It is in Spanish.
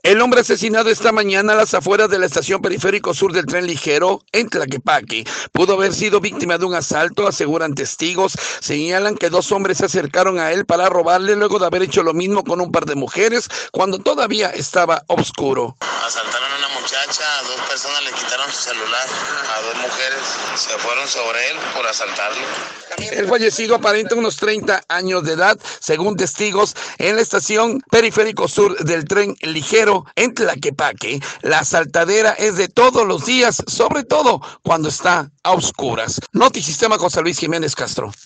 El hombre asesinado esta mañana a las afueras de la estación Periférico Sur del Tren Ligero en Tlaquepaque pudo haber sido víctima de un asalto, aseguran testigos. Señalan que dos hombres se acercaron a él para robarle luego de haber hecho lo mismo con un par de mujeres cuando todavía estaba oscuro. Asaltaron a una muchacha, a dos personas le quitaron su celular, a dos mujeres se fueron sobre él por asaltarlo. El fallecido aparenta unos 30 años de edad, según testigos, en la estación Periférico Sur del Tren Ligero en Tlaquepaque. La asaltadera es de todos los días, sobre todo cuando está a oscuras. Notisistema José Luis Jiménez Castro.